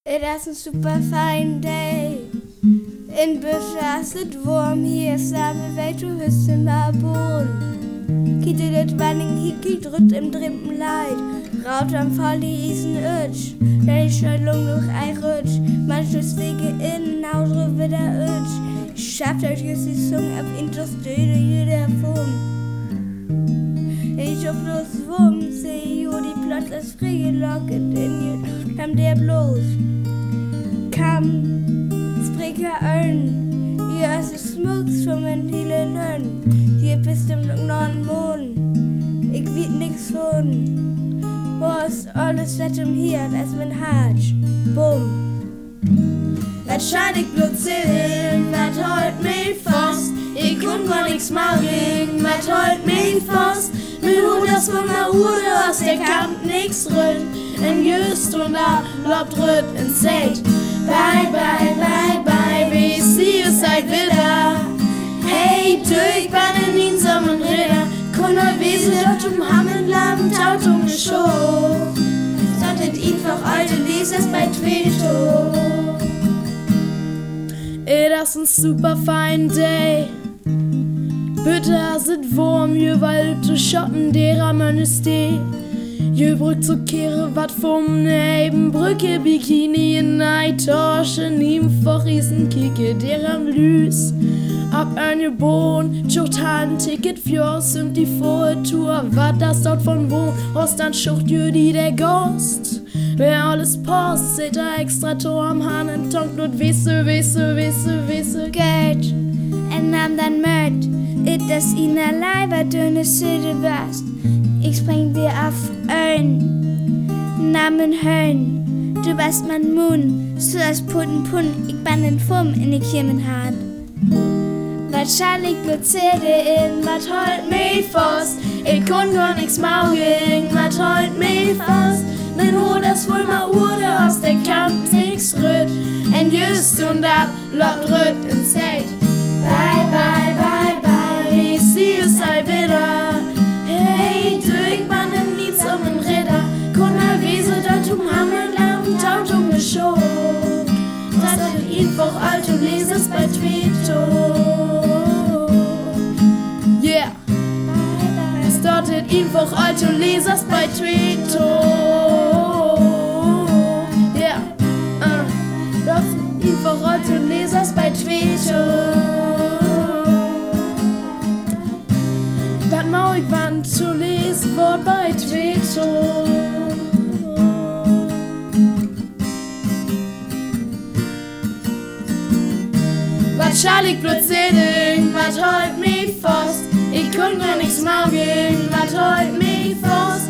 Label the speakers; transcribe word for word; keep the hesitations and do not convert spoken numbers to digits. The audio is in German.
Speaker 1: It is a super fine day. In Büsche ist es warm, hier ist Samen, weil du hörst in der Boden. Kittet et wanning, hiki drückt im dritten Leid. Raut am Fall die Isen Ötsch. Denn ich Schallung durch ein Rutsch. Manches Wege innen, Hausre wieder Ötsch. Ich schaff euch jetzt die Zunge ab in das Döde jeder Form. Ich hab bloß Wurm, seh jo die Platz als frie locket in je, kam der bloß. Kam, spreker Öln, hier ist es Smugs von mein viele Lönn. Hier bist du noch neun Monden, ich weet nix von. Wo ist alles Wetter hier, das ist mein Hartsch, bumm. Wahrscheinlich blut zählen, wat heut mich fast. Ich kun gar nix machen, wat heut mich fast. Mir holt das von der Uhr, aus der Kamp nix rütt. En just und da lobt rütt ins Zelt. Bye, bye, bye, bye, we see you seit wieder. Hey, du, ich bin in den Sommer Räder. Kunde wesen dort um Hammenlaben, taut um ne Show. Sattet einfach alte Lesers bei Tweeto.
Speaker 2: It is a super fine day. Bitte sit warm, je weil zu shoppen derer man ist die. Je brück zu kehre wat vom Nebenbrücke Bikini in Neitasche niem vor riesen Kicke der am Lüs. Ab eine Bohn, schucht ein Ticket für's und die Vortour, wat das dort von wo, aus dann schucht jö die der Ghost. Wer alles passt, seht er extra Tor am Hahn und tonkt nur wisse, wisse, wisse, wisse.
Speaker 1: Geld, en nahm dann Mörd, it das ihn allein war dünne Süde was. Ich spring dir auf Ölln, Namen Höllen, du bist mein Moon, so als Putten Pun, ich bin den Fumm in die Kirmenhahn. Wahrscheinlich blutziert in, wat heut mich fast, ich kon gar nix maugen, wat heut mich fast. Mein Hut das wohl mal Urde aus der Kamp nix rütt, en just und ab, lobt rütt ins Zelt. Bye, bye, bye, bye, we see you seit wieder. Hey, du, ich bin in die Sommer Räder. Kunde wese dort um Hammerlamm, taut um ne Show. Das hat einfach alt und lesers bei Tweeto.
Speaker 2: Yeah. Es dortet einfach alt und lesers bei Tweeto. Yeah. Uh. Das einfach alt und lesers bei Tweeto. Wat mau ich wann zu lesen, Wort bei Tweeto.
Speaker 1: Wahrscheinlich plötzlich, wat heut mich fast. Ich kon gar nix maugen, wat heut mich fast.